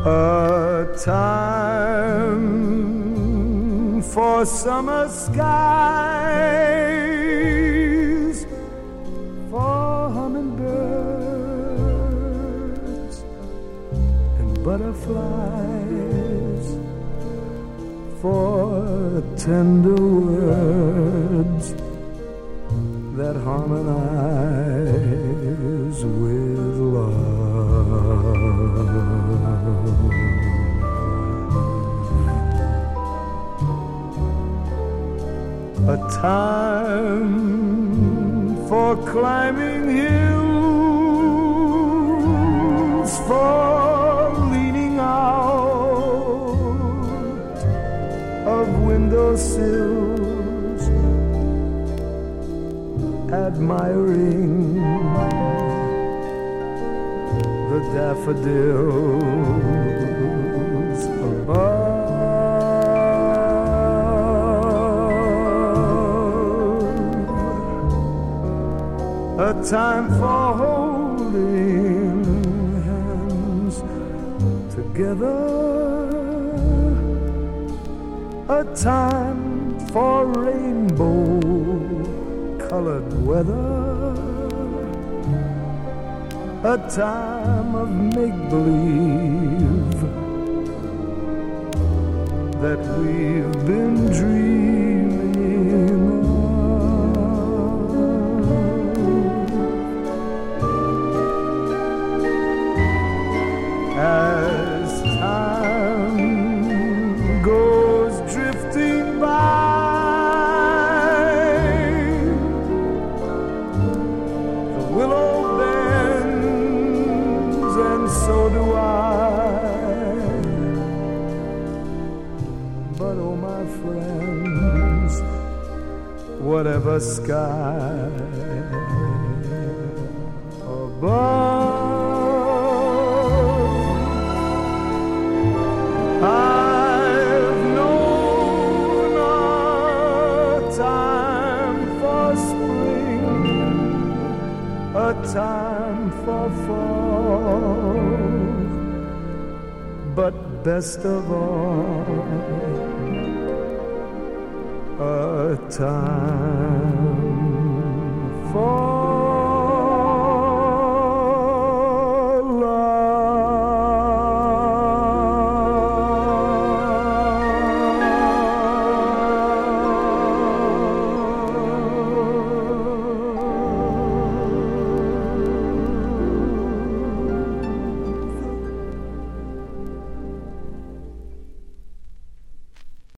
A time for summer skies, for hummingbirds and butterflies, for tender words that harmonize with love. A time for climbing hills, for leaning out of windowsills, admiring the daffodils above. A time for holding hands together. A time for rainbow-colored weather. A time of make-believe that we've been dreaming of. As time goes drifting by, the willow bends and so do I. But oh my friends, whatever sky above, I've known a time for spring, a time for fall, but best of all, a time for